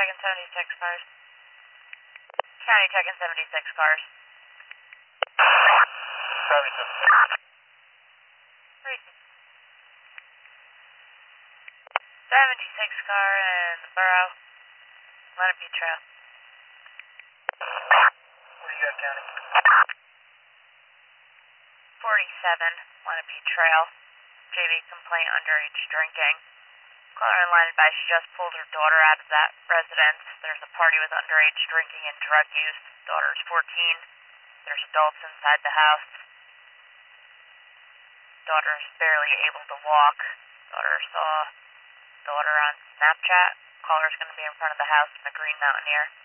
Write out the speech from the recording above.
checking 76 cars. County checking 76 cars. 76 car in the borough. Lenape Trail. What do you got, County? 47 Lenape Trail. JV complaint underage drinking. Caller in line advised she just pulled her daughter out of that residence. There's a party with underage drinking and drug use. Daughter's 14. There's adults inside the house. Daughter's barely able to walk. Daughter saw daughter on Snapchat. Caller's going to be in front of the house in the Green Mountaineer.